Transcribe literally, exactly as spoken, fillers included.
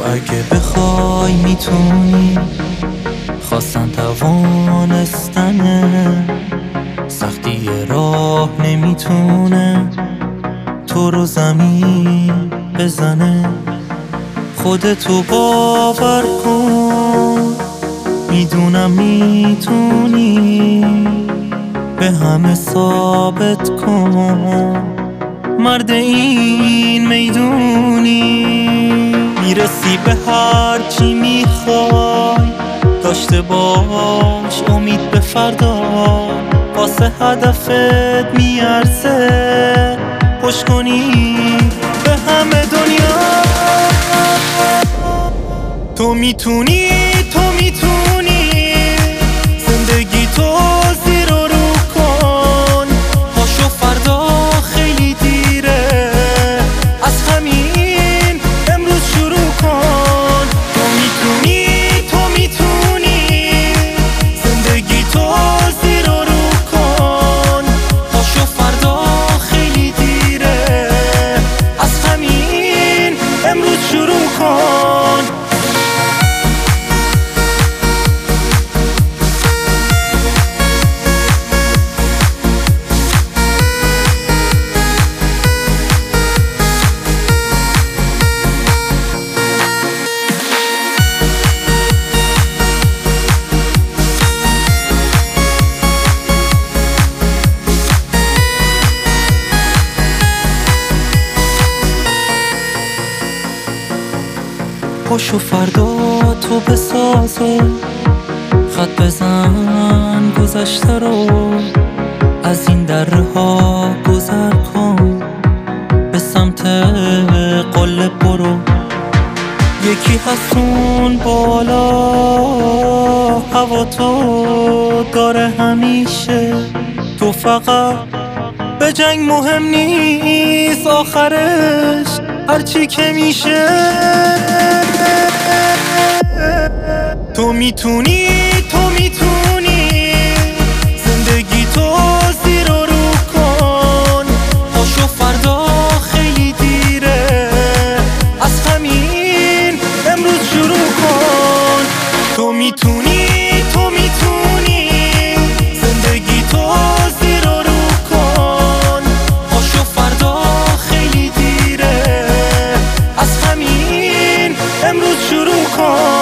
اگه بخوای میتونی، خواستن توانستنه، سختی راه نمیتونه تو رو زمین بزنه. خودتو باور کن، میدونم میتونی، به همه ثابت کن مرد این میدونی. میرسی به هر چی میخوای، داشته باش امید به فردا، واسه هدفت میارزه پشت کنی به همه دنیا. تو میتونی، تو میتونی، زندگی تو زیر و رو کن. پاشو فردا خیلی دیره، از همین امروز شروع کن. تو میتونی، تو میتونی، زندگی تو زیر و رو کن. پاشو فردا خیلی دیره، از همین امروز شروع کن. پاشو فردا تو بسازه، خط بزن گذشته رو، از این دره ها گذر کن، به سمت قله برو. یکی هستون بالا، هوا تو داره همیشه، تو فقط به جنگ مهم نیست، آخرش هرچی که میشه. تو میتونی، تو میتونی، زندگی تو زیر و رو کن. پاشو فردا خیلی دیره، از همین امروز شروع کن. تو میتونی، تو میتونی، زندگی تو زیر و رو کن. پاشو فردا خیلی دیره، از همین امروز شروع کن.